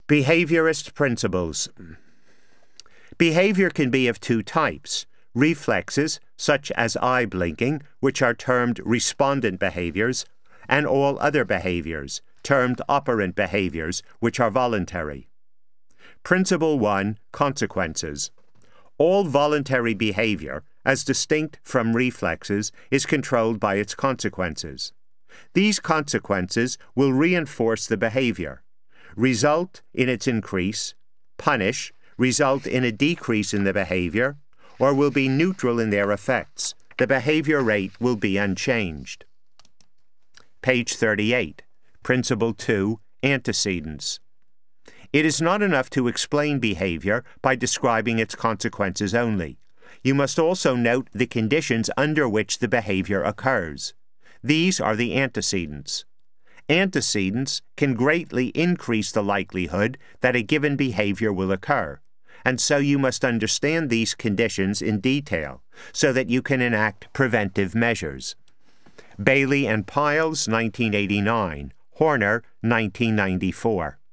Behaviorist principles. Behavior can be of two types: reflexes, such as eye blinking, which are termed respondent behaviors, and all other behaviors, termed operant behaviors, which are voluntary. Principle 1. Consequences. All voluntary behavior, as distinct from reflexes, is controlled by its consequences. These consequences will reinforce the behavior, result in its increase, punish, result in a decrease in the behavior, or will be neutral in their effects. The behavior rate will be unchanged. Page 38. Principle 2. Antecedents. It is not enough to explain behavior by describing its consequences only. You must also note the conditions under which the behavior occurs. These are the antecedents. Antecedents can greatly increase the likelihood that a given behavior will occur, and so you must understand these conditions in detail so that you can enact preventive measures. Bailey and Piles, 1989. Horner, 1994.